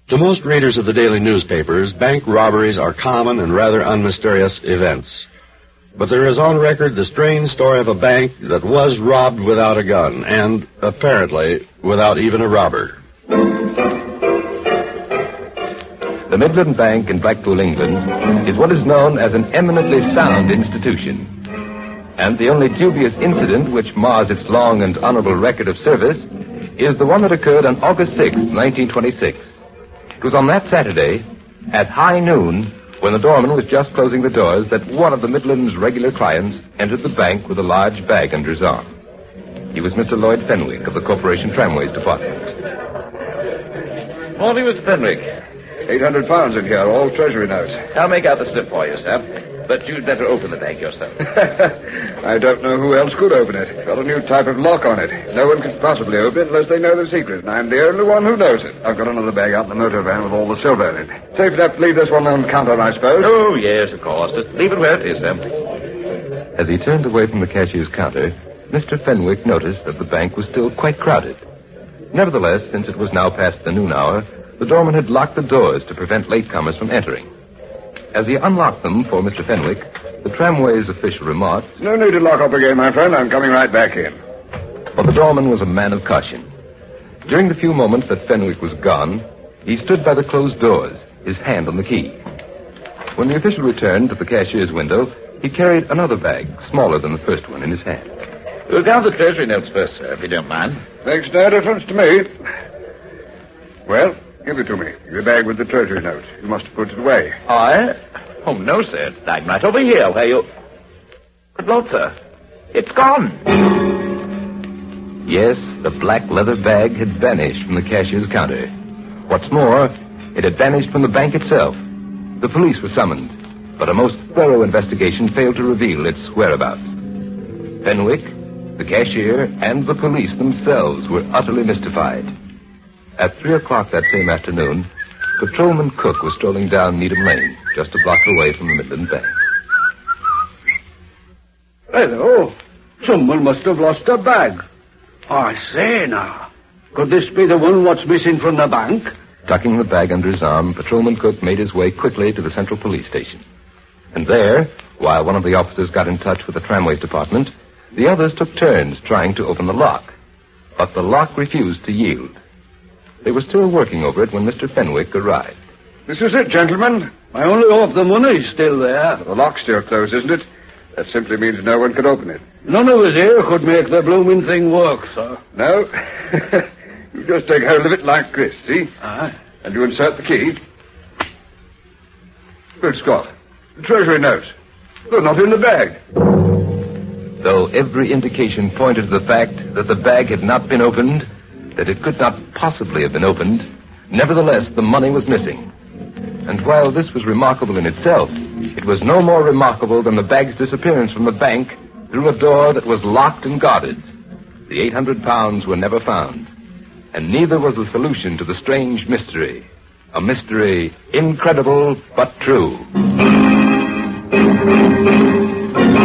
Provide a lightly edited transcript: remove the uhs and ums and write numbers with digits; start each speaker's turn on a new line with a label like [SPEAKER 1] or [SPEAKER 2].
[SPEAKER 1] To most readers of the daily newspapers, bank robberies are common and rather unmysterious events. But there is on record the strange story of a bank that was robbed without a gun, and, apparently, without even a robber.
[SPEAKER 2] The Midland Bank in Blackpool, England, is what is known as an eminently sound institution. And the only dubious incident which mars its long and honorable record of service is the one that occurred on August 6, 1926. It was on that Saturday, at high noon, when the doorman was just closing the doors, that one of the Midland's regular clients entered the bank with a large bag under his arm. He was Mr. Lloyd Fenwick of the Corporation Tramways Department.
[SPEAKER 3] Morning, Mr. Fenwick.
[SPEAKER 4] £800 in here, all treasury notes.
[SPEAKER 3] I'll make out the slip for you, sir. But you'd better open the bag yourself.
[SPEAKER 4] I don't know who else could open it. It's got a new type of lock on it. No one can possibly open it unless they know the secret, and I'm the only one who knows it. I've got another bag out in the motor van with all the silver in it. Safe enough to leave this one on the counter, I suppose?
[SPEAKER 3] Oh, yes, of course. Just leave it where it is, sir.
[SPEAKER 2] As he turned away from the cashier's counter, Mr. Fenwick noticed that the bank was still quite crowded. Nevertheless, since it was now past the noon hour, the doorman had locked the doors to prevent latecomers from entering. As he unlocked them for Mr. Fenwick, the tramway's official remarked,
[SPEAKER 4] "No need to lock up again, my friend. I'm coming right back in."
[SPEAKER 2] But the doorman was a man of caution. During the few moments that Fenwick was gone, he stood by the closed doors, his hand on the key. When the official returned to the cashier's window, he carried another bag, smaller than the first one, in his hand.
[SPEAKER 3] We'll count the treasury notes first, sir, if you don't mind.
[SPEAKER 4] Makes no difference to me. Well, give it to me. Your bag with the treasury notes. You must have put it away.
[SPEAKER 3] I? Oh, no, sir. It's lying right over here where you... Good Lord, sir. It's gone.
[SPEAKER 2] Yes, the black leather bag had vanished from the cashier's counter. What's more, it had vanished from the bank itself. The police were summoned, but a most thorough investigation failed to reveal its whereabouts. Fenwick, the cashier, and the police themselves were utterly mystified. At 3 o'clock that same afternoon, Patrolman Cook was strolling down Needham Lane, just a block away from the Midland Bank.
[SPEAKER 5] Hello. Someone must have lost a bag. I say now, could this be the one what's missing from the bank?
[SPEAKER 2] Tucking the bag under his arm, Patrolman Cook made his way quickly to the Central Police Station. And there, while one of the officers got in touch with the Tramways Department, the others took turns trying to open the lock. But the lock refused to yield. They were still working over it when Mr. Fenwick arrived.
[SPEAKER 4] This is it, gentlemen.
[SPEAKER 5] I only hope the money's still there.
[SPEAKER 4] The lock's still closed, isn't it? That simply means no one could open it.
[SPEAKER 5] None of us here could make the blooming thing work, sir.
[SPEAKER 4] No? You just take hold of it like this, see?
[SPEAKER 5] Aye.
[SPEAKER 4] And you insert the key. Good Scott. The treasury notes. They're not in the bag.
[SPEAKER 2] Though every indication pointed to the fact that the bag had not been opened, that it could not possibly have been opened, nevertheless, the money was missing. And while this was remarkable in itself, it was no more remarkable than the bag's disappearance from the bank through a door that was locked and guarded. The £800 were never found, and neither was the solution to the strange mystery. A mystery incredible but true.